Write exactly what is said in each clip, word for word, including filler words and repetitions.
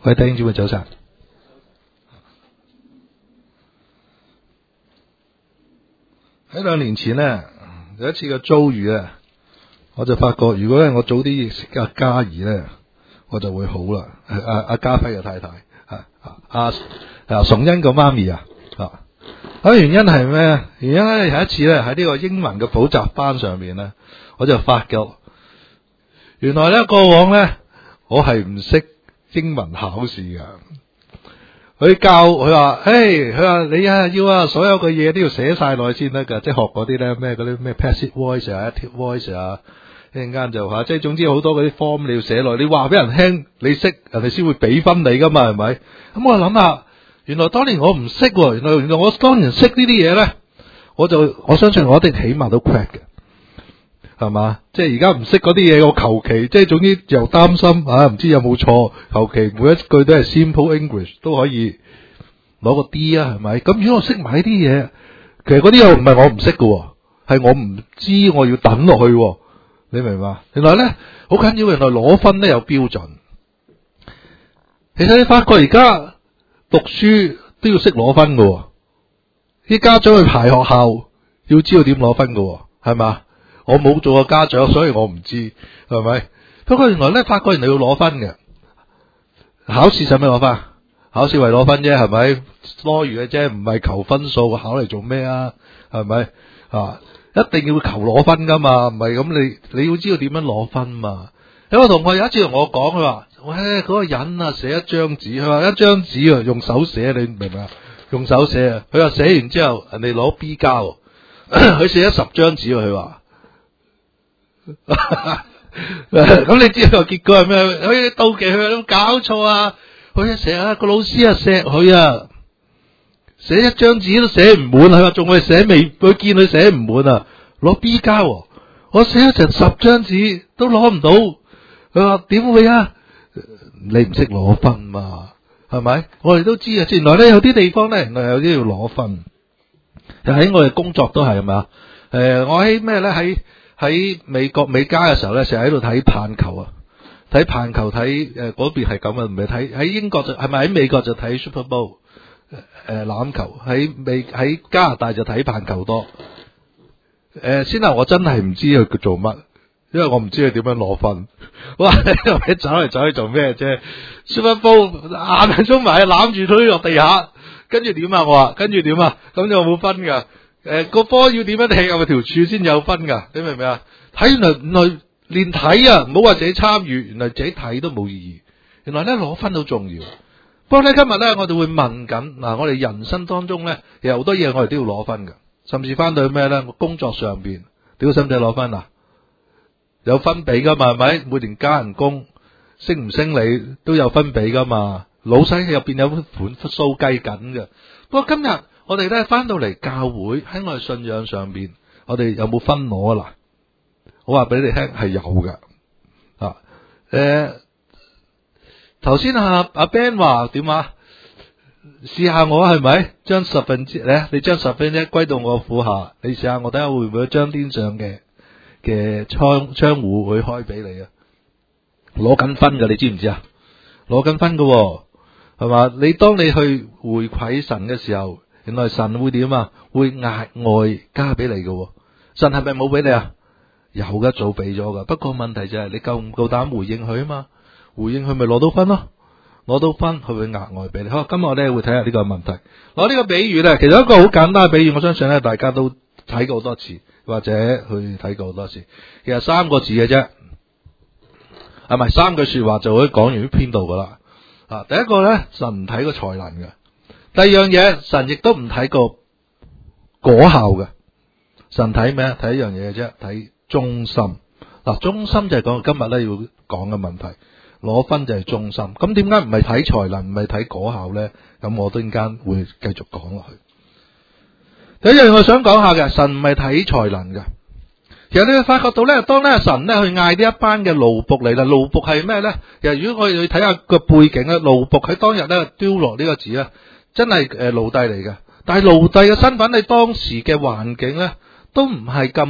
各位弟兄姊妹早晨。喺兩年前呢，有一次嘅遭遇咧，我就發覺如果咧我早啲認識阿嘉怡咧，我就會好啦。阿阿家輝嘅太太，啊阿阿崇恩個媽咪啊，啊，咁原因係咩？原因咧有一次咧喺呢個英文嘅補習班上面咧，我就發覺原來咧過往咧我係唔識英文考試噶。佢教佢話，誒，佢話你啊要啊，所有嘅嘢都要寫晒落去先得噶，即係學嗰啲咧咩嗰啲咩 passive voice 啊 active voice 啊，一陣間就話，即係總之好多嗰啲 form 你要寫落去，你話俾人聽你識，人哋先會俾分你噶嘛，係咪？咁我諗下，原來當年我唔識，原來原來我當年識呢啲嘢咧，我就我相信我一定起碼都 crack 嘅。係嘛？即係而家唔識嗰啲嘢，我求其即係總之又擔心啊，唔知有冇錯，求其每一句都係 simple English 都可以攞個 D 啊，係咪？咁如果我識埋呢啲嘢，其實嗰啲又唔係我唔識嘅，係我唔知我要等落去，你明嘛？原來咧好緊要，原來攞分咧有標準。其實你發覺而家讀書都要識攞分嘅，啲家長去排學校要知道點攞分嘅，係嘛？我冇做過家長，所以我唔知，係咪？不過原來咧，發覺人哋要攞分嘅，考試使咩攞分？考試為攞分啫，係咪？多餘嘅啫，唔係求分數，考嚟做咩啊？係咪？啊，一定要求攞分噶嘛，唔係咁你你要知道點樣攞分嘛。有個同學有一次同我講，佢話：喂，嗰個人啊，寫一張紙，佢話一張紙啊，用手寫，你明唔明啊？用手寫啊，佢話寫完之後，人哋攞 B 加，佢寫咗十張紙，佢話。咁你知道個結果係咩？佢妒忌佢，有冇搞錯啊？佢成日個老師啊錫佢啊，寫一張紙都寫唔滿，佢話仲會寫未？佢見佢寫唔滿啊，攞 B 加，我寫咗成十張紙都攞唔到，佢話點會啊？你唔識攞分嘛？係咪？我哋都知啊，原來咧有啲地方咧，原來有啲要攞分。就喺我哋工作都係，係咪啊？誒、呃，我喺咩咧？喺喺美國美加嘅時候咧，成日喺度睇棒球啊，睇棒球睇誒嗰邊係咁啊，唔係睇喺英國就係咪喺美國就睇 Super Bowl 誒、呃、欖球，喺美喺加拿大就睇棒球多。誒、呃，先頭我真係唔知佢做乜，因為我唔知佢點樣攞分。哇！你走嚟走去做咩啫 ？Super Bowl 眼係衝埋攬住推落地下，跟住點啊？我話跟住點啊？咁就冇分噶。誒、呃，個波要點樣踢入條柱先有分噶？你明唔明啊？睇原來原來連睇啊，唔好話自己參與，原來自己睇都冇意義。原來咧攞分好重要。不過咧今日咧我哋會問緊嗱，我哋人生當中咧有好多嘢我哋都要攞分噶，甚至翻到去咩咧？工作上邊，屌使唔使攞分啊？有分俾噶嘛？係咪？每年加人工，升唔升你都有分俾噶嘛？老細入邊有盤數計緊嘅。不過今日。我哋咧翻到嚟教會喺我哋信仰上邊，我哋有冇分攞啊？嗱，我話俾你聽係有噶啊。誒，頭先阿阿 Ben 話點啊？試下我係咪將十分之咧？你將十分之一歸到我府下，你試下我睇下會唔會將天上嘅嘅窗窗戶會開俾你啊？攞緊分噶，你知唔知啊？攞緊分噶係嘛？你當你去回饋神嘅時候。原來神會點啊？會額外加俾你嘅。神係咪冇俾你啊？有噶，早俾咗噶。不過問題就係你夠唔夠膽回應佢啊嘛？回應佢咪攞到分咯？攞到分佢會額外俾你。好，今日我哋會睇下呢個問題。攞呢個比喻咧，其實一個好簡單嘅比喻，我相信咧大家都睇過好多次，或者去睇過好多次。其實三個字嘅啫，係咪三句說話就可以講完呢篇道噶啦？啊，第一個咧，神唔睇個才能嘅。第二樣嘢，神亦都唔睇個果效嘅，神睇咩？睇一樣嘢嘅啫，睇忠心。嗱，忠心就係講今日咧要講嘅問題，攞分就係忠心。咁點解唔係睇才能，唔係睇果效咧？咁我都陣間會繼續講落去。第一樣我想講下嘅，神唔係睇才能嘅。其實你會發覺到咧，當咧神咧去嗌呢一班嘅奴僕嚟啦，奴僕係咩咧？其實如果我哋去睇下個背景咧，奴僕喺當日咧丟落呢個字咧。真係誒奴隸嚟嘅，但係奴隸嘅身份喺當時嘅環境咧，都唔係咁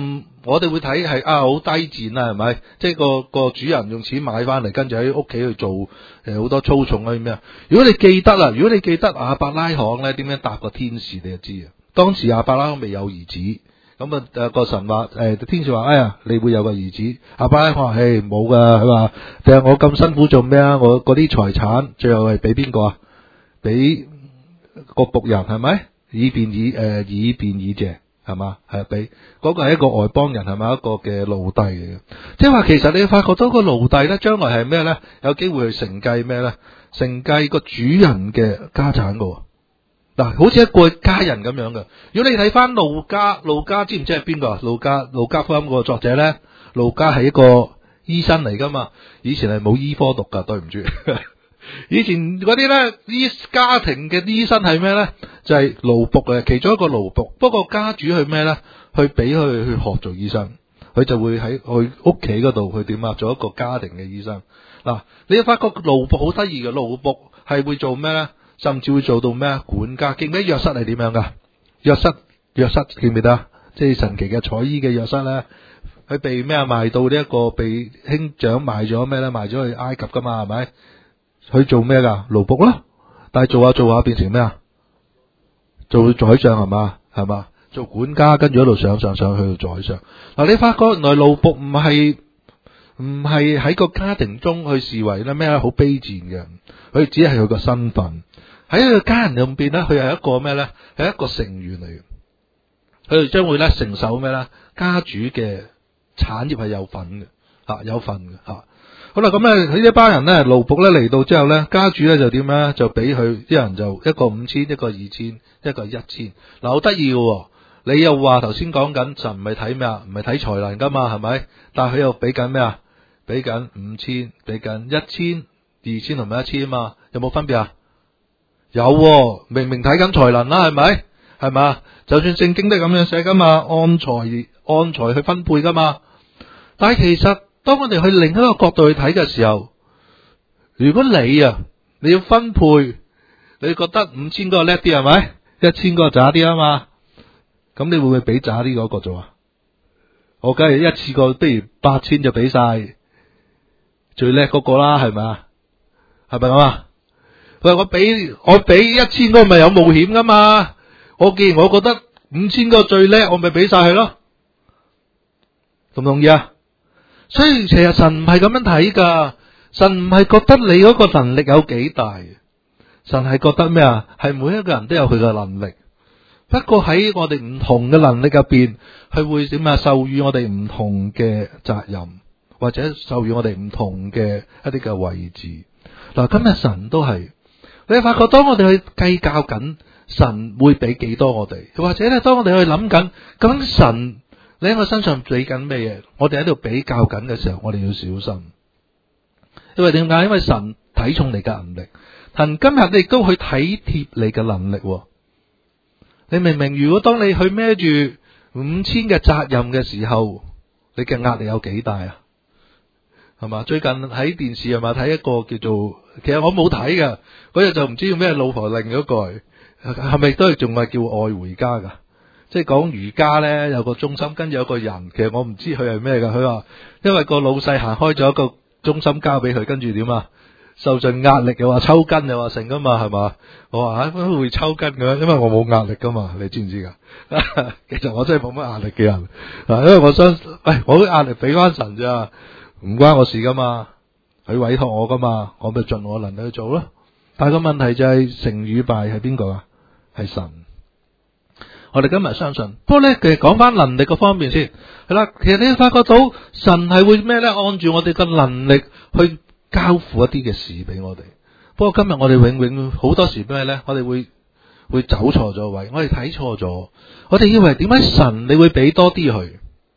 我哋會睇係啊好低賤啦，係咪？即係個個主人用錢買翻嚟，跟住喺屋企去做誒好、呃、多粗重嗰啲咩啊？如果你記得啦，如果你記得亞伯拉罕咧點樣答個天使，你就知啊。當時亞伯拉罕未有兒子。咁啊！誒個神話誒天使話：哎呀，你會有個兒子。亞伯拉罕話：誒冇噶，佢話：定係我咁辛苦做咩啊？我嗰啲財產最後係俾邊個啊？俾個僕人係咪？以便以誒、呃、以便以謝係嘛？係俾嗰個係一個外邦人係咪？一個嘅奴隸嚟嘅。即係話其實你發覺到個奴隸咧，將來係咩咧？有機會去承繼咩咧？承繼個主人嘅家產噶。嗱，好似一個家人咁樣嘅。如果你睇翻路加，路加知唔知係邊個啊？路加路加福音個作者咧，路加係一個醫生嚟噶嘛。以前係冇醫科讀噶，對唔住。以前嗰啲咧，醫家庭嘅醫生係咩咧？就係奴僕嘅，其中一個奴僕。不過家主去咩咧？去俾佢去學做醫生，佢就會喺佢屋企嗰度去點啊？做一個家庭嘅醫生。嗱，你發覺奴僕好得意嘅，奴僕係會做咩咧？甚至會做到咩啊？管家。記唔記得約瑟係點樣噶？約瑟約瑟記唔記得啊？即係神奇嘅彩衣嘅約瑟咧，佢被咩啊賣到呢一個被兄長賣咗咩咧？賣咗去埃及噶嘛，係咪？佢做咩噶？奴僕咯。但係做下做下變成咩啊？做宰相係嘛？係嘛？做管家，跟住一路上上上去到宰相。嗱，你發覺原來奴僕唔係唔係喺個家庭中去視為咧咩好卑賤嘅，佢只係佢個身份。喺佢家人入邊咧，佢係一個咩咧？係一個成員嚟嘅。佢哋將會咧承受咩咧？家主嘅產業係有份嘅，吓、啊、有份嘅吓、啊。好啦，咁咧佢呢一班人咧，奴僕咧嚟到之後咧，家主咧就點咧？就俾佢啲人就一個五千，一個二千，一個一千。嗱，好得意嘅，你又話頭先講緊神唔係睇咩啊？唔係睇才能噶嘛，係咪？但係佢又俾緊咩啊？俾緊五千，俾緊一千、二千同埋一千啊嘛，有冇分別啊？有、哦，明明睇緊才能啦，係咪？係嘛？就算聖經都係咁樣寫噶嘛，按才按才去分配噶嘛。但係其實當我哋去另一個角度去睇嘅時候，如果你啊你要分配，你覺得五千個叻啲係咪？一千個渣啲啊嘛？咁你會唔會俾渣啲嗰個做啊？我梗係一次過，不如八千就俾晒最叻嗰個啦，係咪啊？係咪咁啊？佢話我俾我俾一千個咪有冒險噶嘛？我既然我覺得五千個最叻，我咪俾晒佢咯，同唔同意啊？所以其實神唔係咁樣睇噶，神唔係覺得你嗰個能力有幾大，神係覺得咩啊？係每一個人都有佢嘅能力，不過喺我哋唔同嘅能力入邊，佢會點啊？授予我哋唔同嘅責任，或者授予我哋唔同嘅一啲嘅位置。嗱，今日神都係。你發覺當我哋去計較緊神會俾幾多我哋，或者咧當我哋去諗緊究竟神你喺我身上俾緊咩嘢，我哋喺度比較緊嘅時候，我哋要小心。因為點解？因為神睇重你嘅能力，神今日亦都去體貼你嘅能力。你明唔明？如果當你去孭住五千嘅責任嘅時候，你嘅壓力有幾大啊？係嘛？最近喺電視係嘛睇一個叫做，其實我冇睇㗎，嗰日就唔知叫咩老婆令嗰個，係咪都係仲係叫愛回家噶？即係講瑜伽咧，有個中心，跟住有個人，其實我唔知佢係咩噶。佢話因為個老細行開咗一個中心交俾佢，跟住點啊？受盡壓力又話抽筋又話成噶嘛，係嘛？我話吓會，會抽筋嘅，因為我冇壓力噶嘛，你知唔知噶？其實我真係冇乜壓力嘅人，因為我相信，喂，我啲壓力俾翻神咋。唔關我事噶嘛，佢委託我噶嘛，我咪盡我能力去做咯。但係個問題就係、是、成與敗係邊個啊？係神。我哋今日相信，不過咧，其實講翻能力個方面先係啦。其實你發覺到神係會咩咧？按住我哋嘅能力去交付一啲嘅事俾我哋。不過今日我哋永永好多時咩咧？我哋會會走錯咗位，我哋睇錯咗，我哋以為點解神你會俾多啲佢？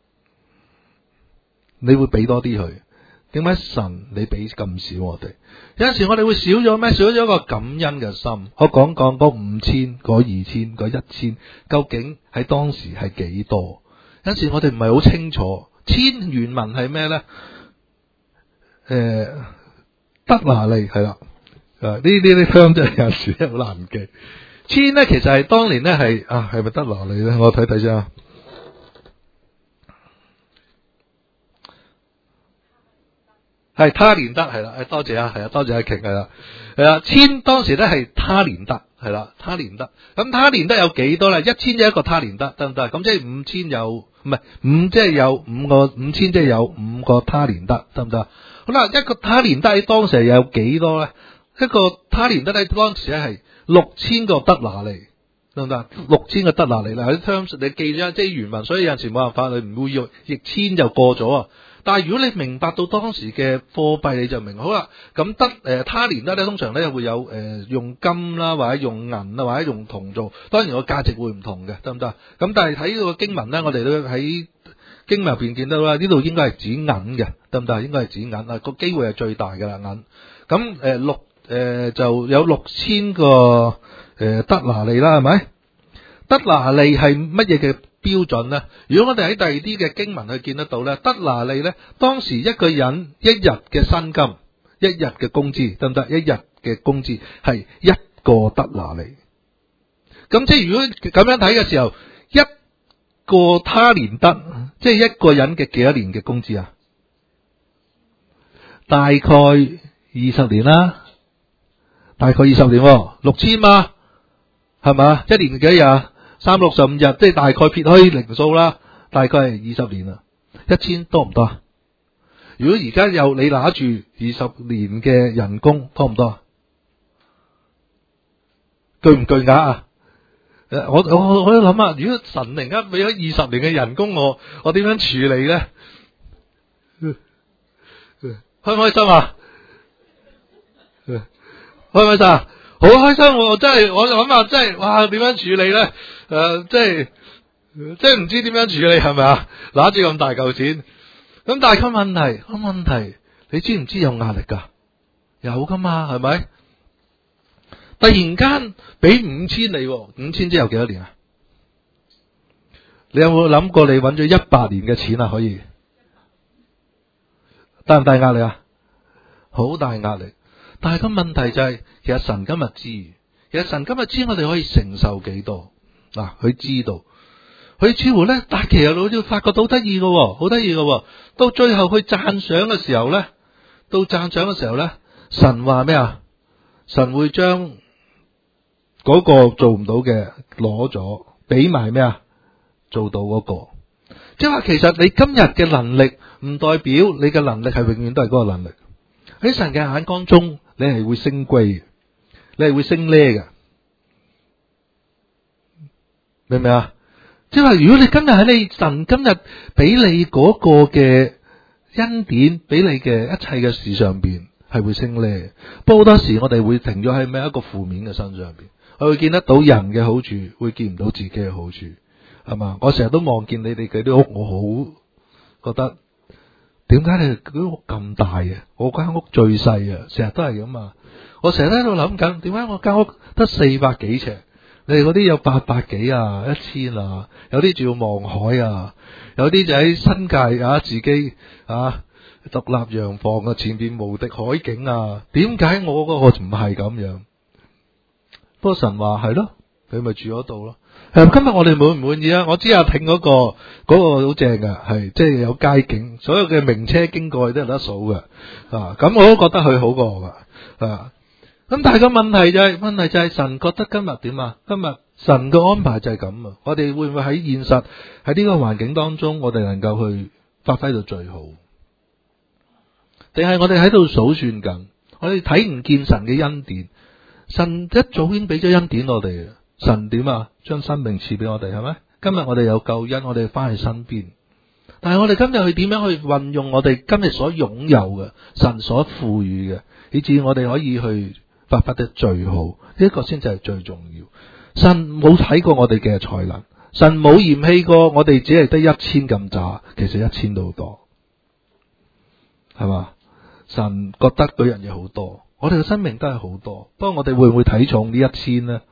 你會俾多啲佢？點解神你俾咁少我哋？有陣時我哋會少咗咩？少咗一個感恩嘅心。我講講嗰五千、嗰二千、嗰一千，究竟喺當時係幾多？有陣時我哋唔係好清楚。千原文係咩咧？誒、呃，德拿利係啦。誒，呢啲啲香真係有時好難記。千咧其實係當年咧係啊，係咪德拿利咧？我睇睇先啊。 係他連得係啦，誒多謝啊，係啊，多謝阿瓊係啦，係啊，千當時咧係他連得係啦，他連得，咁他連得有幾多咧？一千就一個他連得得唔得？咁即係五千有唔係五，即係有五個五千，即係有五個他連得得唔得？好啦，一個他連得喺當時有幾多咧？一個他連得喺當時咧係六千個德拿利。得唔得？六千個德拿利啦，喺 terms 你記咗，即係原文，所以有陣時冇辦法，你唔會用譯千就過咗啊。但係如果你明白到當時嘅貨幣，你就明好啦。咁得誒他連得咧，通常咧會有誒、呃、用金啦，或者用銀啊，或者用銅做，當然個價值會唔同嘅，得唔得？咁但係睇呢個經文咧，我哋都喺經文入邊見到啦，呢度應該係指銀嘅，得唔得？應該係指銀啊，個機會係最大嘅啦銀。咁誒、呃、六誒、呃、就有六千個。誒，德拿利啦，係咪？德拿利係乜嘢嘅標準呢？如果我哋喺第二啲嘅經文去見得到咧，德拿利咧，當時一個人一日嘅薪金，一日嘅工資得唔得？一日嘅工資係一個德拿利。咁即係如果咁樣睇嘅時候，一個他連得，即係一個人嘅幾多年嘅工資啊？大概二十年啦，大概二十年，六千嘛。係嘛？一年幾日？三百六十五日，即係大概撇開零數啦，大概係二十年啦。一千多唔多啊？如果而家有你拿住二十年嘅人工，多唔多啊？巨唔巨額啊？誒，我我我都諗下，如果神突然間俾咗二十年嘅人工我，我點樣處理咧？開唔開心啊？開唔開心啊？好開心，我真係我諗下，真係哇，點樣處理咧？誒、呃，即係即係唔知點樣處理，係咪啊？拿住咁大嚿錢，咁但係個問題，個問題，你知唔知有壓力噶？有噶嘛，係咪？突然間俾五千你，五千之後幾多年啊？你有冇諗過你揾咗一百年嘅錢啊？可以大唔大壓力啊？好大壓力。但係個問題就係、是，其實神今日知，其實神今日知我哋可以承受幾多嗱，佢、啊、知道，佢似乎咧，但係其實老少發覺到好得意嘅，好得意嘅，到最後佢讚賞嘅時候咧，到讚賞嘅時候咧，神話咩啊？神會將嗰個做唔到嘅攞咗，俾埋咩啊？做到嗰、那個，即係話其實你今日嘅能力唔代表你嘅能力係永遠都係嗰個能力，喺神嘅眼光中。你係會升貴嘅，你係會升呢嘅，明唔明啊？即係話，如果你今日喺你神今日俾你嗰個嘅恩典，俾你嘅一切嘅事上邊，係會升呢。不過好多時我哋會停咗喺咩一個負面嘅身上邊，我會見得到人嘅好處，會見唔到自己嘅好處，係嘛？我成日都望見你哋嗰啲屋，我好覺得。點解你嗰屋咁大嘅？我間屋最細啊，成日都係咁啊！我成日喺度諗緊，點解我間屋得四百幾尺？你哋嗰啲有八百幾啊，一千啊，有啲仲要望海啊，有啲就喺新界啊，自己啊獨立洋房啊，前邊無敵海景啊！點解我嗰個唔係咁樣？不過神話係咯，佢咪住嗰度咯。誒，今日我哋滿唔滿意啊？我知阿挺嗰個嗰個好正噶，係即係有街景，所有嘅名車經過都有得數嘅啊！咁我都覺得佢好過我噶啊！咁但係個問題就係，問題就係神覺得今日點啊？今日神嘅安排就係咁啊！我哋會唔會喺現實喺呢個環境當中，我哋能夠去發揮到最好？定係我哋喺度數算緊？我哋睇唔見神嘅恩典，神一早已經俾咗恩典我哋。神點啊？將生命賜俾我哋，係咪？今日我哋有救恩，我哋翻去身邊。但係我哋今日去點樣去運用我哋今日所擁有嘅神所賦予嘅，以至我哋可以去發揮得最好。呢一個先至係最重要。神冇睇過我哋嘅才能，神冇嫌棄過我哋只係得一千咁渣，其實一千都好多，係嘛？神覺得嗰樣嘢好多，我哋嘅生命都係好多。不過我哋會唔會睇重呢一千呢？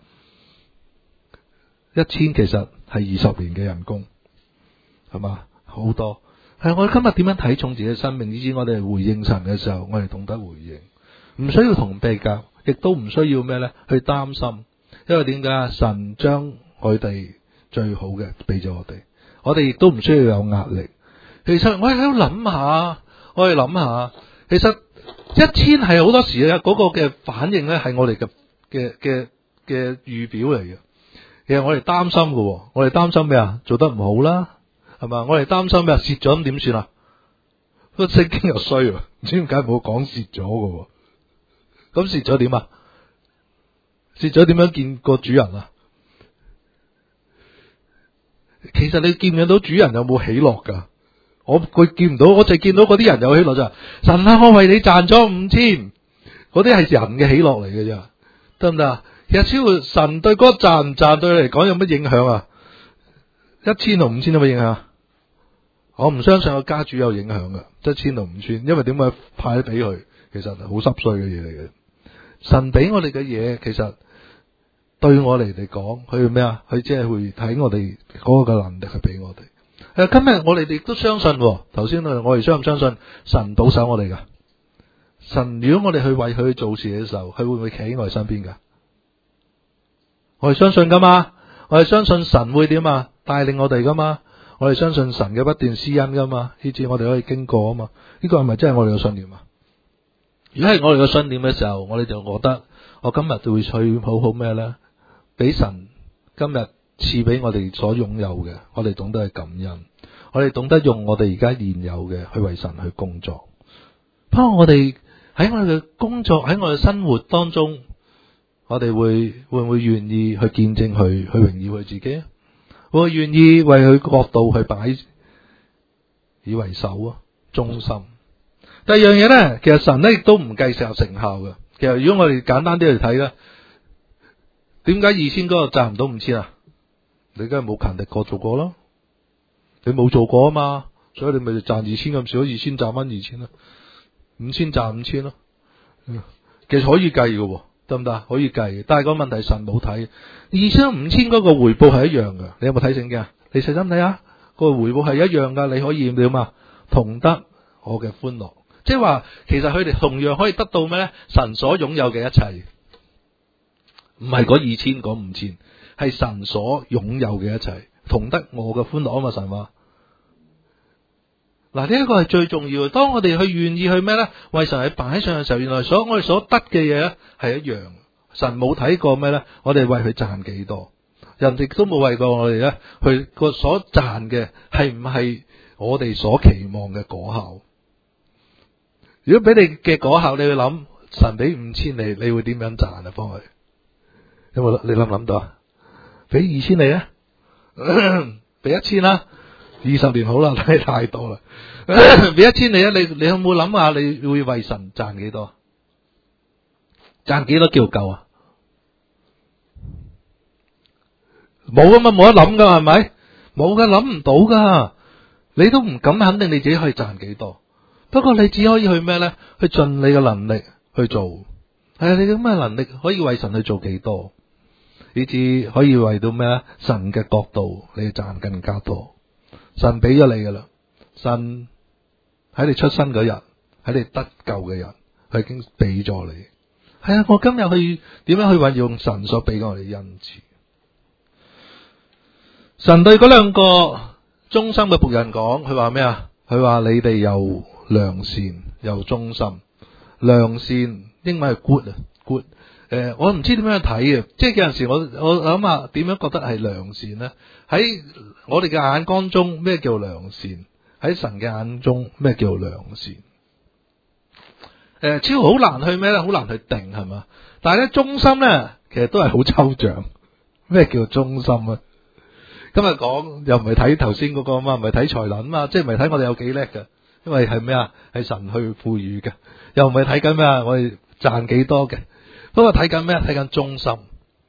一千其實係二十年嘅人工，係嘛？好多係我哋今日點樣睇重自己嘅生命，以至我哋回應神嘅時候，我哋懂得回應，唔需要同比較，亦都唔需要咩咧去擔心，因為點解啊？神將佢哋最好嘅俾咗我哋，我哋亦都唔需要有壓力。其實我哋喺度諗下，我哋諗下， 其實一千係好多時咧嗰個嘅反應咧係我哋嘅嘅嘅嘅預表嚟嘅。其實我哋擔心嘅，我哋擔心咩啊？做得唔好啦，係嘛？我哋擔心咩啊？蝕咗咁點算啊？個聖經又衰，唔知點解冇講蝕咗嘅。咁蝕咗點啊？蝕咗點樣見個主人啊？其實你見唔見到主人有冇喜樂噶？我佢見唔到，我淨係見到嗰啲人有喜樂就係神啊！我為你賺咗五千，嗰啲係人嘅喜樂嚟嘅啫，得唔得啊？其實超過神對嗰賺唔賺對你嚟講有乜影響啊？一千同五千有乜影響？我唔相信個家主有影響噶，一千同五千，因為點解派俾佢？其實係好濕碎嘅嘢嚟嘅。神俾我哋嘅嘢，其實對我哋嚟講，佢咩啊？佢即係會睇我哋嗰個嘅能力去俾我哋。誒，今日我哋亦都相信，頭先我哋相唔相信神保守我哋噶？神如果我哋去為佢做事嘅時候，佢會唔會企喺我哋身邊噶？我哋相信噶嘛？我哋相信神會點啊？帶領我哋噶嘛？我哋相信神嘅不斷施恩噶嘛？以至我哋可以經過啊嘛？呢個係咪真係我哋嘅信念啊？如果係我哋嘅信念嘅時候，我哋就覺得我今日就會去好好咩咧？俾神今日賜俾我哋所擁有嘅，我哋懂得去感恩，我哋懂得用我哋而家現有嘅去為神去工作。不過我哋喺我哋嘅工作，喺我哋生活當中，我哋會會唔會願意去見證佢，去榮耀佢自己啊？會唔會願意為佢角度去擺以為首啊？忠心。第二樣嘢咧，其實神咧亦都唔計成成效嘅。其實如果我哋簡單啲嚟睇咧，點解二千嗰個賺唔到五千啊？你梗係冇勤力過做過咯，你冇做過啊嘛，所以你咪賺二千咁少，二千賺翻二千咯，五千賺五千咯。其實可以計嘅，得唔得？可以計嘅，但係個問題神冇睇，二千五千嗰個回報係一樣嘅。你有冇睇聖經啊？你細心睇下，個回報係一樣噶，你可以點啊？同得我嘅歡樂，即係話其實佢哋同樣可以得到咩咧？神所擁有嘅一切，唔係嗰二千嗰五千。係神所擁有嘅一切，同得我嘅歡樂啊嘛！神話嗱，呢一個係最重要嘅。當我哋去願意去咩咧，為神去擺上嘅時候，原來所我哋所得嘅嘢咧係一樣。神冇睇過咩咧，我哋為佢賺幾多，人哋都冇為過我哋咧，佢個所賺嘅係唔係我哋所期望嘅果效？如果俾你嘅果效，你去諗神俾五千你，你會點樣賺啊？幫佢有冇？你諗唔諗到啊？俾二千你啊，俾一千啦，二十年好啦，太太多啦，俾一千你啊，你你有冇諗下你會為神賺幾多？賺幾多叫夠啊？冇啊嘛，冇得諗噶係咪？冇噶，諗唔到噶，你都唔敢肯定你自己可以賺幾多。不過你只可以去咩咧？去盡你嘅能力去做，係啊，你有咩能力可以為神去做幾多？以至可以為到咩咧？神嘅角度，你賺更加多。神俾咗你噶啦，神喺你出生嗰日，喺你得救嘅人，佢已經俾咗你。係啊，我今日去點樣去運用神所俾我哋恩賜？神對嗰兩個忠心嘅僕人講，佢話咩啊？佢話你哋又良善又忠心。良善英文係 good 啊 ，good。誒、呃，我唔知點樣睇嘅，即係有陣時我我諗下點樣覺得係良善呢？喺我哋嘅眼光中，咩叫良善？喺神嘅眼中，咩叫良善？誒、呃，超好難去咩咧？好難去定係嘛？但係咧，忠心咧，其實都係好抽象。咩叫忠心啊？今日講又唔係睇頭先嗰個嘛，唔係睇才能嘛，即係唔係睇我哋有幾叻嘅，因為係咩啊？係神去賦予嘅，又唔係睇緊咩啊？我哋賺幾多嘅。不過睇緊咩？睇緊忠心。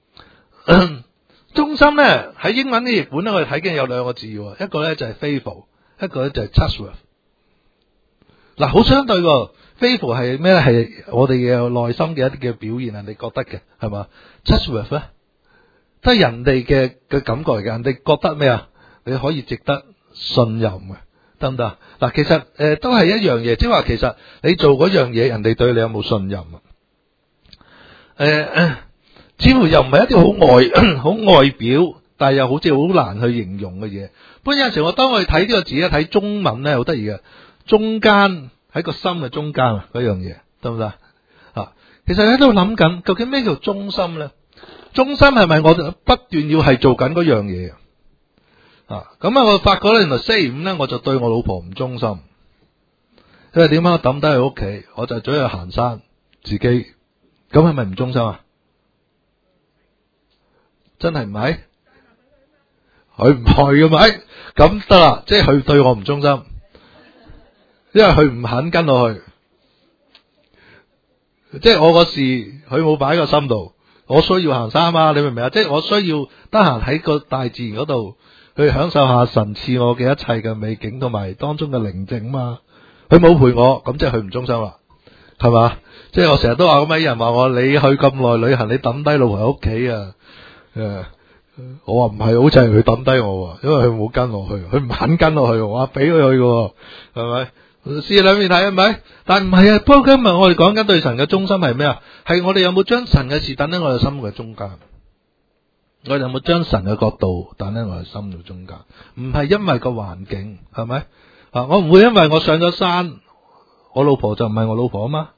忠心咧喺英文嘅譯本咧，我哋睇緊有兩個字，一個咧就係 faithful， 一個咧就係 trustworthy。嗱，好相對喎。faithful 係咩咧？係我哋嘅內心嘅一啲嘅表現，人哋覺得嘅係嘛？ trustworthy 咧都係人哋嘅嘅感覺嚟嘅，人哋覺得咩啊？你可以值得信任嘅，得唔得？嗱，其實誒、呃、都係一樣嘢，即係話其實你做嗰樣嘢，人哋對你有冇信任啊？誒、呃，似乎又唔係一啲好外好外表，但係又好似好難去形容嘅嘢。不過有陣時我當我哋睇呢個字咧，睇中文咧好得意嘅，中間喺個心嘅中間啊，嗰樣嘢得唔得啊？其實喺度諗緊，究竟咩叫忠心咧？忠心係咪我不斷要係做緊嗰樣嘢啊？咁啊，我發覺咧，原來星期五咧，我就對我老婆唔忠心，因為點解我抌低佢屋企，我就走去行山，自己咁係咪唔忠心啊？真係唔係？佢唔去噶嘛？誒，咁得啦，即係佢對我唔忠心，因為佢唔肯跟我去，即係我個事佢冇擺喺個心度。我需要行山啊，你明唔明啊？即係我需要得閒喺個大自然嗰度去享受下神賜我嘅一切嘅美景同埋當中嘅寧靜嘛。佢冇陪我，咁即係佢唔忠心啦，係嘛？即係我成日都話咁啲人話我，你去咁耐旅行，你抌低老婆喺屋企啊？誒，我話唔係，好似係佢抌低我，因為佢冇跟我去，佢唔肯跟我去，我話俾佢去嘅，係咪？試兩面睇係咪？但唔係啊！不過今日我哋講緊對神嘅忠心係咩啊？係我哋有冇將神嘅事等喺我哋心嘅中間？我哋有冇將神嘅角度等喺我哋心嘅中間？唔係因為個環境係咪啊？我唔會因為我上咗山，我老婆就唔係我老婆啊嘛，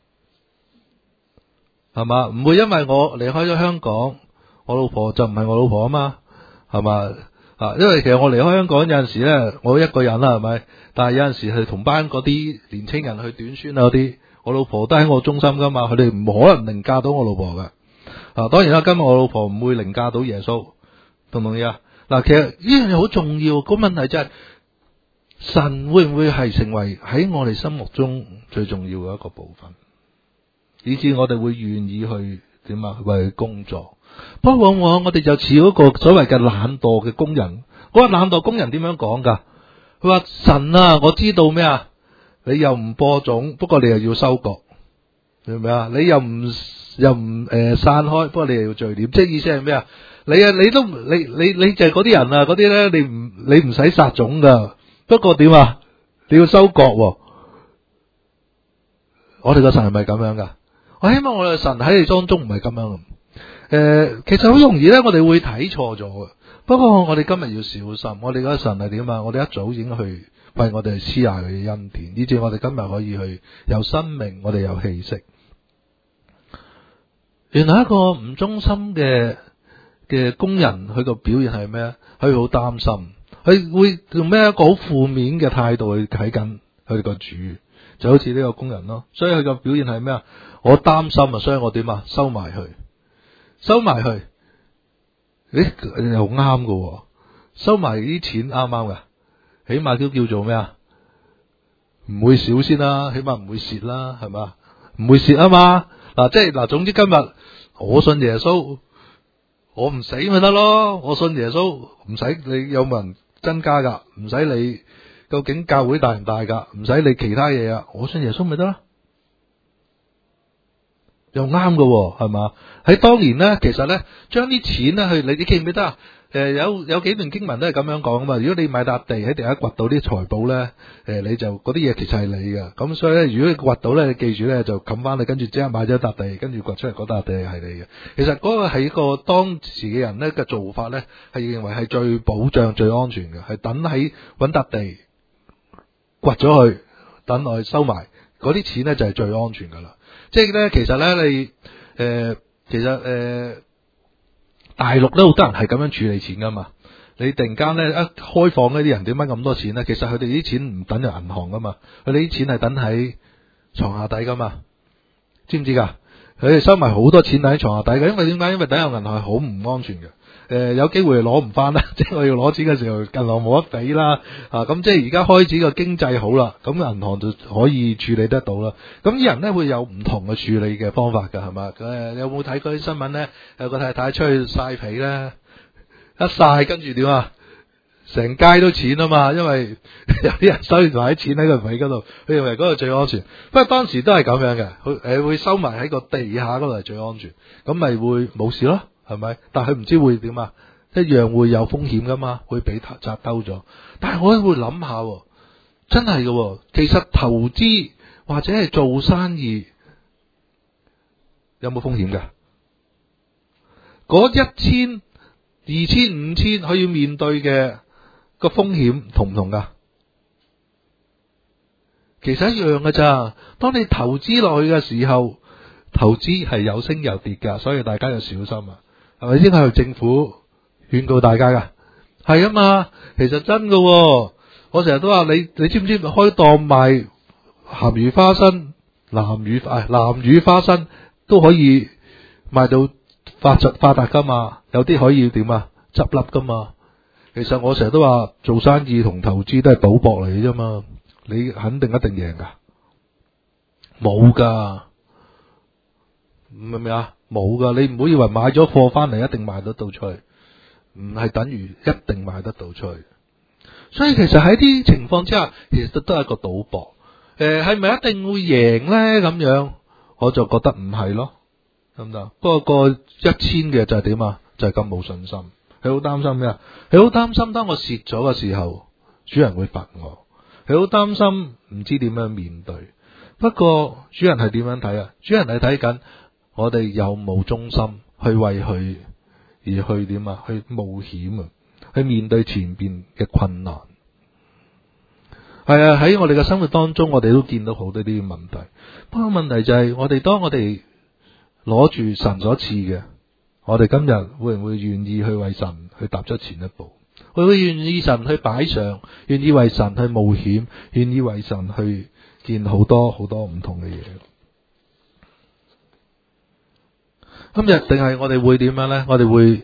係嘛？唔會因為我離開咗香港，我老婆就唔係我老婆啊嘛，係嘛？啊，因為其實我離開香港有陣時咧，我一個人啦，係咪？但係有陣時係同班嗰啲年青人去短宣啊嗰啲，我老婆都喺我中心噶嘛，佢哋唔可能凌駕到我老婆噶。啊，當然啦，今日我老婆唔會凌駕到耶穌，同唔同意啊？嗱，其實呢樣嘢好重要，個問題就係、是、神會唔會係成為喺我哋心目中最重要嘅一個部分，以致我哋會願意去點啊為佢工作。不過往往我哋就似嗰個所謂嘅懶惰嘅工人，嗰、那個懶惰工人點樣講噶？佢話神啊，我知道咩啊？你又唔播種，不過你又要收割，明唔明啊？你又唔又唔誒、呃、散開，不過你又要聚斂，即係意思係咩啊？你啊，你都你你你就係嗰啲人啊，嗰啲咧，你唔你唔使撒種噶，不過點啊？你要收割、啊。我哋個神係咪咁樣噶？我希望我哋神喺你當中唔係咁樣。誒、呃，其實好容易咧，我哋會睇錯咗嘅。不過我哋今日要小心，我哋個神係點啊？我哋一早已經去為我哋施下佢嘅恩典，以至我哋今日可以去有生命，我哋有氣息。原來一個唔忠心嘅嘅工人，佢個表現係咩？佢好擔心，佢會用咩一個好負面嘅態度去睇緊佢個主，就好似呢個工人咯。所以佢個表現係咩啊？我擔心啊，所以我點啊？收埋佢。收埋去，誒又啱㗎，收埋啲錢啱唔啱噶？起碼都叫做咩啊？唔會少先啦，起碼唔會蝕啦，係嘛？唔會蝕啊嘛。嗱，即係嗱，總之今日我信耶穌，我唔死咪得咯。我信耶穌，唔使你有冇人增加噶，唔使你究竟教會大唔大噶，唔使你其他嘢啊。我信耶穌咪得咯。又啱嘅係嘛？喺當年咧，其實咧將啲錢咧去，你你記唔記得啊？誒、呃，有有幾段經文都係咁樣講啊嘛。如果你買笪地喺地下掘到啲財寶咧，誒、呃，你就嗰啲嘢其實係你嘅。咁所以咧，如果你掘到咧，你記住咧就冚翻你，跟住即刻買咗笪地，跟住掘出嚟嗰笪地係你嘅。其實嗰個係一個當時嘅人咧嘅做法咧，係認為係最保障、最安全嘅，係等喺搵笪地掘咗去，等我去收埋嗰啲錢咧就係最安全噶啦。即係咧，其實咧，你誒、呃，其實誒、呃，大陸咧好多人係咁樣處理錢噶嘛。你突然間咧一開放呢啲人點解咁多錢咧？其實佢哋啲錢唔等入銀行噶嘛，佢哋啲錢係等喺床下底噶嘛，知唔知噶？佢哋收埋好多錢等喺床下底嘅，因為點解？因為等入銀行係好唔安全嘅。誒、呃，有機會攞唔翻啦，即係我要攞錢嘅時候，銀行冇得俾啦。啊，咁即係而家開始個經濟好啦，咁銀行就可以處理得到啦。咁啲人咧會有唔同嘅處理嘅方法㗎，係嘛？誒，你有冇睇過啲新聞咧？有個太太出去曬被咧，一曬跟住點啊？成街都錢啊嘛，因為有啲人收埋啲錢喺個被嗰度，佢認為嗰度最安全。不過當時都係咁樣嘅，佢誒會收埋喺個地下嗰度係最安全，咁咪會冇事咯。係咪？但係佢唔知會點啊？一樣會有風險噶嘛，會俾賊偷咗。但係我都會諗下，真係嘅。其實投資或者係做生意有冇風險噶？嗰一千、二千、五千，佢要面對嘅個風險同唔同噶？ 其實一樣嘅咋。當你投資落去嘅時候，投資係有升有跌噶，所以大家要小心啊。係咪先？係政府勸告大家噶，係啊嘛。其實真噶，我成日都話你，你知唔知開檔賣鹹魚花生、南魚啊南魚花生都可以賣到發達發達噶嘛？有啲可以點啊？執笠噶嘛？其實我成日都話做生意同投資都係賭博嚟嘅啫嘛。你肯定一定贏噶？冇噶，明唔明啊？冇噶，你唔好以為買咗貨翻嚟一定賣得到出去，唔係等於一定賣得到出去。所以其實喺啲情況之下，其實都係一個賭博。誒，係咪一定會贏呢？咁樣我就覺得唔係咯，得唔得？不過個一千嘅就係點啊？就係咁冇信心，佢好擔心咩啊？佢好擔心當我蝕咗嘅時候，主人會罰我。佢好擔心唔知點樣面對。不過主人係點樣睇啊？主人係睇緊我哋有冇忠心去為佢而去點啊？去冒險啊！去面對前邊嘅困難。係啊，喺我哋嘅生活當中，我哋都見到好多啲問題。不過問題就係，我哋當我哋攞住神所賜嘅，我哋今日會唔會願意去為神去踏出前一步？會唔會願意神去擺上，願意為神去冒險，願意為神去見好多好多唔同嘅嘢？今日定係我哋會點樣呢？我哋會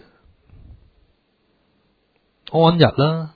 安逸啦，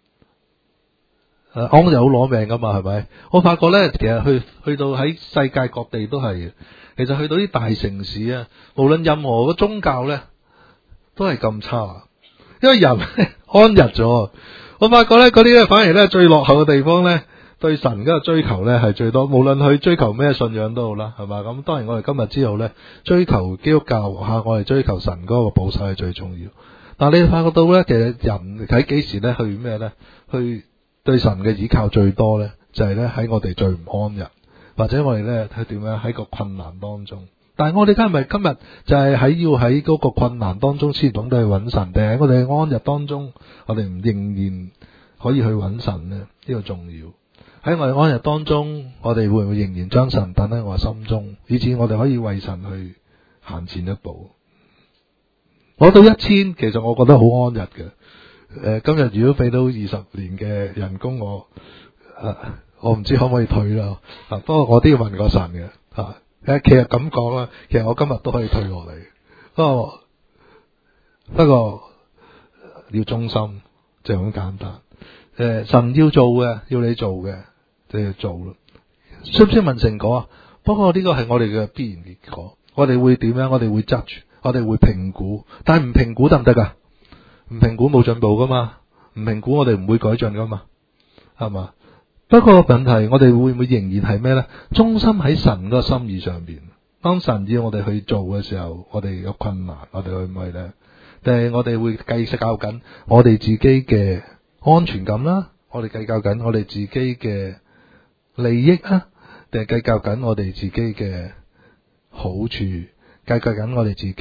誒、啊，安逸好攞命噶嘛，係咪？我發覺呢，其實去去到喺世界各地都係嘅。其實去到啲大城市啊，無論任何嘅宗教呢，都係咁差。因為人安逸咗，我發覺呢嗰啲咧反而呢最落後嘅地方呢，對神嗰個追求呢係最多。無論佢追求咩信仰都好啦，係嘛？咁當然我哋今日知道呢，追求基督教吓，我哋追求神嗰個保守係最重要。但係你發覺到呢，其實人喺幾時呢去咩呢？去對神嘅倚靠最多呢，就係呢喺我哋最唔安逸，或者我哋呢係點樣喺個困難當中。但係我哋今日今日就係喺要喺嗰個困難當中先懂得去揾神，定係我哋喺安逸當中，我哋唔仍然可以去揾神呢？呢個重要。喺我哋安逸當中，我哋會唔會仍然將神等喺我心中，以至我哋可以為神去行前一步？攞到一千，其實我覺得好安逸嘅。誒、呃，今日如果俾到二十年嘅人工，我誒、呃，我唔知可唔可以退啦。啊，不過我都要問過神嘅。啊，誒，其實咁講啦，其實我今日都可以退落嚟。不過不過要忠心，就咁簡單。誒、呃，神要做嘅，要你做嘅，就要做咯。需唔需要問成果啊？不過呢個係我哋嘅必然結果。我哋會點樣？我哋會執住。我哋會評估，但係唔評估得唔得噶？唔評估冇進步噶嘛？唔評估我哋唔會改進噶嘛？係嘛？不過問題，我哋會唔會仍然係咩呢？忠心喺神嗰個心意上邊。當神要我哋去做嘅時候，我哋有困難，我哋去唔去呢？定係我哋會計較緊我哋自己嘅安全感啦？我哋計較緊我哋自己嘅利益啊？定係計較緊我哋自己嘅好處？計計緊我哋自己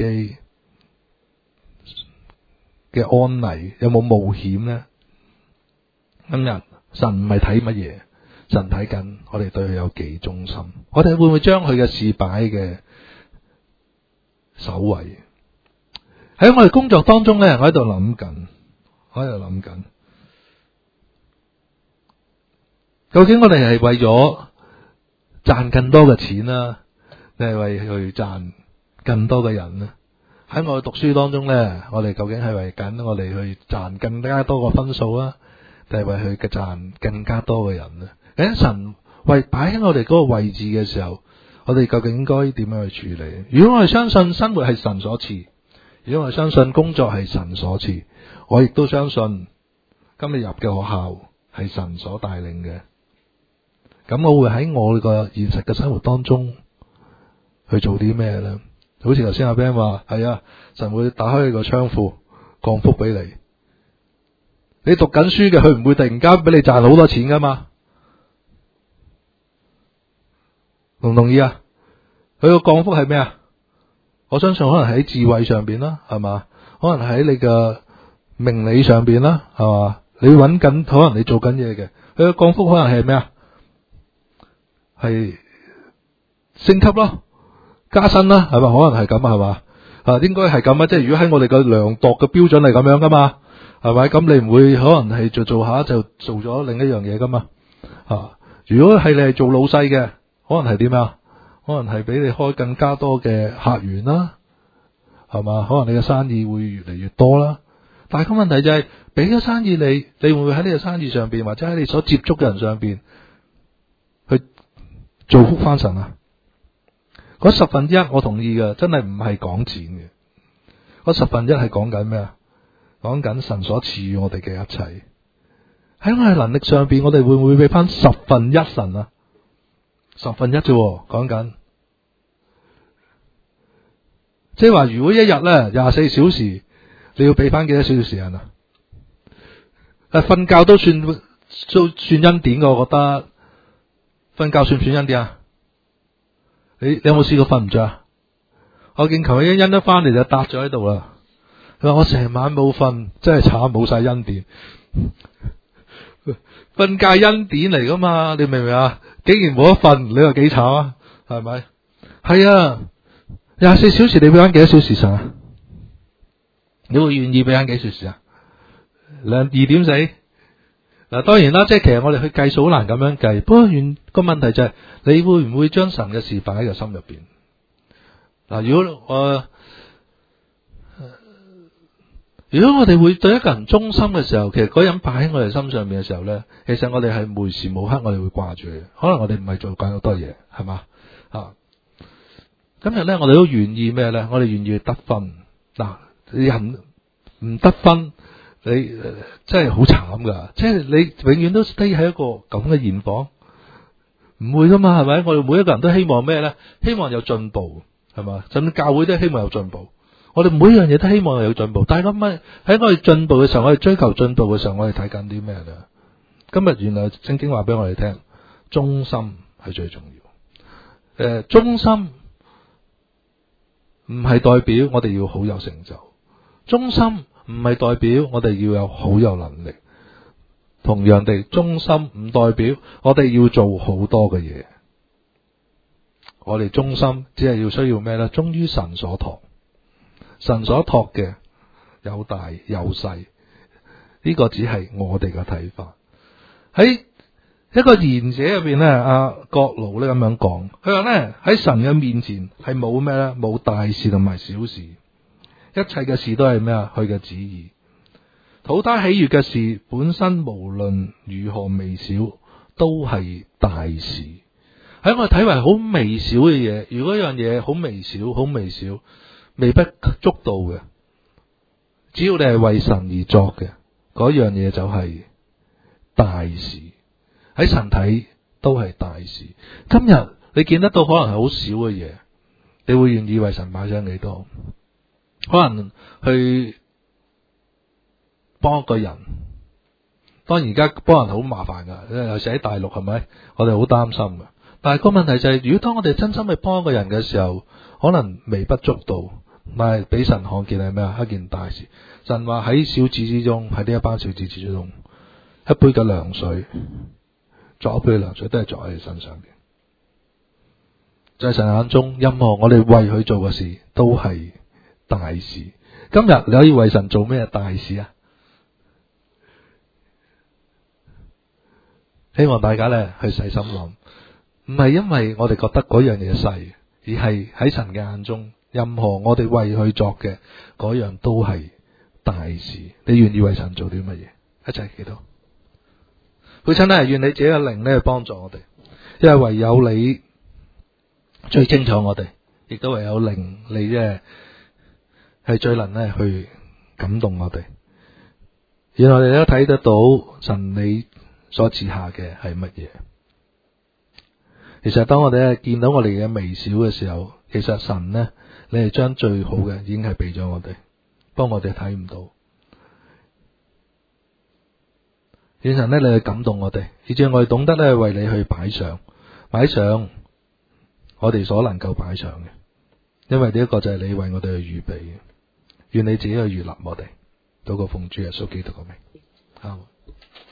嘅安危，有冇冒險呢？今日神唔係睇乜嘢，神睇緊我哋對佢有幾忠心。我哋會唔會將佢嘅事擺嘅首位？喺我哋工作當中呢，我喺度諗緊，我喺度諗緊，究竟我哋係為咗賺更多嘅錢啦，定係為去賺更多嘅人呢？喺我哋讀書當中呢，我哋究竟係為緊我哋去賺更加多個分數啊，定係為去嘅賺更加多嘅人呢？喺神為擺喺我哋嗰個位置嘅時候，我哋究竟應該點樣去處理？如果我哋相信生活係神所賜，如果我哋相信工作係神所賜，我亦都相信今日入嘅學校係神所帶領嘅，咁我會喺我個現實嘅生活當中去做啲咩呢？好似頭先阿 Ben 話，係啊，神會打開個倉庫降福俾你。你讀緊書嘅，佢唔會突然間俾你賺好多錢噶嘛？同唔同意啊？佢個降福係咩啊？我相信可能喺智慧上邊啦，係嘛？可能喺你嘅命理上邊啦，係嘛？你揾緊，可能你做緊嘢嘅，佢個降福可能係咩啊？ 係升級咯，加薪啦，係咪？可能係咁啊，係嘛？啊，應該係咁啊，即係如果喺我哋嘅量度嘅標準係咁樣噶嘛，係咪？咁你唔會可能係做做下就做咗另一樣嘢噶嘛？啊，如果係你係做老細嘅，可能係點啊？可能係俾你開更加多嘅客源啦，係嘛？可能你嘅生意會越嚟越多啦。但係個問題就係，俾咗生意你，你會唔會喺呢個生意上邊，或者喺你所接觸嘅人上邊去造福翻神啊？嗰十分之一我同意嘅，真係唔係講錢嘅。嗰十分一係講緊咩啊？講緊神所賜予我哋嘅一切。喺我哋能力上邊，我哋會唔會俾翻十分一神啊？十分一啫，講緊。即係話，如果一日咧廿四小時，你要俾翻幾多小時時間啊？誒，瞓覺都算都算恩典嘅，我覺得。瞓覺算唔算恩典啊？你你有冇試過瞓唔着啊？我見琴日一恩一翻嚟就搭咗喺度啦。佢話我成晚冇瞓，真係慘，冇晒恩典。瞓覺恩典嚟噶嘛？你明唔明啊？竟然冇得瞓，你話幾慘啊？係咪？係啊，廿四小時你俾翻幾多小時神啊？你會願意俾翻幾小時啊？兩二點四嗱，當然啦，即係其實我哋去計數好難咁樣計。不過原個問題就係、是，你會唔會將神嘅事擺喺個心入邊？嗱，如果我、呃、如果我哋會對一個人忠心嘅時候，其實嗰人擺喺我哋心上面嘅時候咧，其實我哋係無時無刻我哋會掛住佢。可能我哋唔係做緊好多嘢，係嘛啊？今日咧，我哋都願意咩咧？我哋願意得分嗱，人唔得分。你、呃、真係好慘噶，即係你永遠都 stay 喺一個咁嘅現況，唔會噶嘛，係咪？我哋每一個人都希望咩咧？希望有進步，係嘛？甚至教會都希望有進步。我哋每樣嘢都希望有進步，但係咁咪喺我哋進步嘅時候，我哋追求進步嘅時候，我哋睇緊啲咩咧？今日原來聖經話俾我哋聽，忠心係最重要。誒、呃，忠心唔係代表我哋要好有成就，忠心。唔係代表我哋要有好有能力，同樣地，忠心唔代表我哋要做好多嘅嘢。我哋忠心只係要需要咩呢？忠於神所託，神所託嘅有大有細，呢個只係我哋嘅睇法。喺一個賢者入邊呢，阿國奴呢咁樣講，佢話呢，喺神嘅面前係冇咩呢？冇大事同埋小事。一切嘅事都係咩啊？佢嘅旨意，討他喜悅嘅事本身無論如何微小，都係大事。喺我哋睇為好微小嘅嘢，如果一樣嘢好微小、好微小、微不足道嘅，只要你係為神而作嘅，嗰樣嘢就係大事。喺神睇都係大事。今日你見得到可能係好少嘅嘢，你會願意為神擺上幾多？可能去幫一個人，當然而家幫人好麻煩噶，尤其喺大陸係咪？我哋好擔心噶。但係個問題就係、是，如果當我哋真心去幫一個人嘅時候，可能微不足道，但係俾神看見係咩啊？一件大事。神話喺小子之中，喺呢一班小子之中，一杯嘅涼水，作一杯嘅涼水都係作喺你身上邊。在神眼中，任何我哋為佢做嘅事都係大事。今日你可以為神做咩大事啊？希望大家咧去細心諗，唔係因為我哋覺得嗰樣嘢細，而係喺神嘅眼中，任何我哋為佢作嘅嗰樣都係大事。你願意為神做啲乜嘢？一齊祈禱。父親咧，願你自己嘅靈咧去幫助我哋，因為唯有你最清楚我哋，亦都唯有靈你咧係最能咧去感動我哋。原來我哋都睇得到神你所賜下嘅係乜嘢？其實當我哋咧見到我哋嘅微小嘅時候，其實神呢，你係將最好嘅已經係俾咗我哋，不過我哋睇唔到。願神呢，你去感動我哋，以至我哋懂得咧為你去擺上，擺上我哋所能夠擺上嘅，因為呢一個就係你為我哋去預備嘅。願你自己去悅納我哋，禱告奉主耶穌基督嘅名。